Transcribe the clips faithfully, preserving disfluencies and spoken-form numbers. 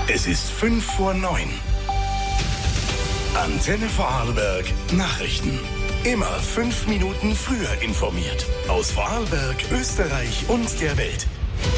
Es ist fünf vor neun. Antenne Vorarlberg Nachrichten. Immer fünf Minuten früher informiert. Aus Vorarlberg, Österreich und der Welt.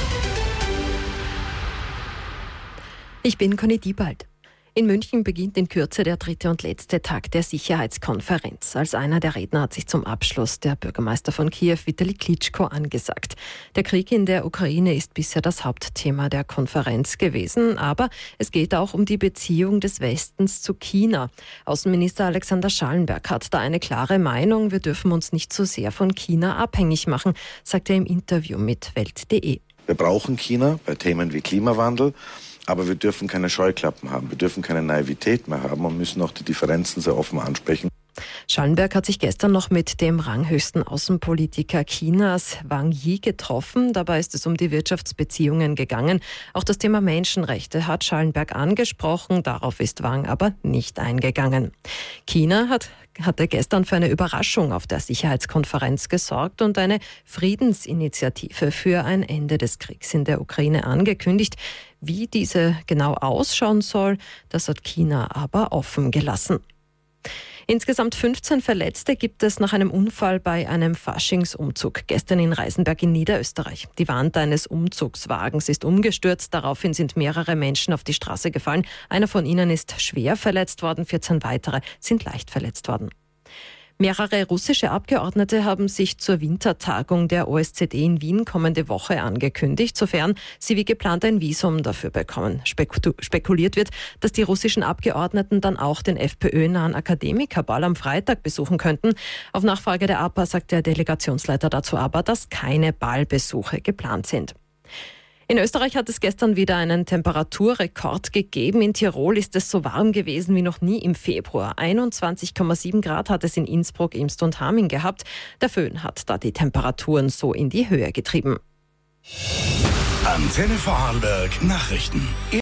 Ich bin Conny Diebald. In München beginnt in Kürze der dritte und letzte Tag der Sicherheitskonferenz. Als einer der Redner hat sich zum Abschluss der Bürgermeister von Kiew, Vitali Klitschko, angesagt. Der Krieg in der Ukraine ist bisher das Hauptthema der Konferenz gewesen, aber es geht auch um die Beziehung des Westens zu China. Außenminister Alexander Schallenberg hat da eine klare Meinung. Wir dürfen uns nicht so sehr von China abhängig machen, sagt er im Interview mit Welt punkt de. Wir brauchen China bei Themen wie Klimawandel. Aber wir dürfen keine Scheuklappen haben, wir dürfen keine Naivität mehr haben und müssen auch die Differenzen sehr offen ansprechen. Schallenberg hat sich gestern noch mit dem ranghöchsten Außenpolitiker Chinas, Wang Yi, getroffen. Dabei ist es um die Wirtschaftsbeziehungen gegangen. Auch das Thema Menschenrechte hat Schallenberg angesprochen. Darauf ist Wang aber nicht eingegangen. China hat hatte gestern für eine Überraschung auf der Sicherheitskonferenz gesorgt und eine Friedensinitiative für ein Ende des Kriegs in der Ukraine angekündigt. Wie diese genau ausschauen soll, das hat China aber offen gelassen. Insgesamt fünfzehn Verletzte gibt es nach einem Unfall bei einem Faschingsumzug gestern in Reisenberg in Niederösterreich. Die Wand eines Umzugswagens ist umgestürzt, daraufhin sind mehrere Menschen auf die Straße gefallen. Einer von ihnen ist schwer verletzt worden, vierzehn weitere sind leicht verletzt worden. Mehrere russische Abgeordnete haben sich zur Wintertagung der O S Z E in Wien kommende Woche angekündigt, sofern sie wie geplant ein Visum dafür bekommen. Spekuliert wird, dass die russischen Abgeordneten dann auch den FPÖ-nahen Akademikerball am Freitag besuchen könnten. Auf Nachfrage der A P A sagt der Delegationsleiter dazu aber, dass keine Ballbesuche geplant sind. In Österreich hat es gestern wieder einen Temperaturrekord gegeben. In Tirol ist es so warm gewesen wie noch nie im Februar. einundzwanzig Komma sieben Grad hat es in Innsbruck, Imst und Haming gehabt. Der Föhn hat da die Temperaturen so in die Höhe getrieben. Antenne Vorarlberg Nachrichten.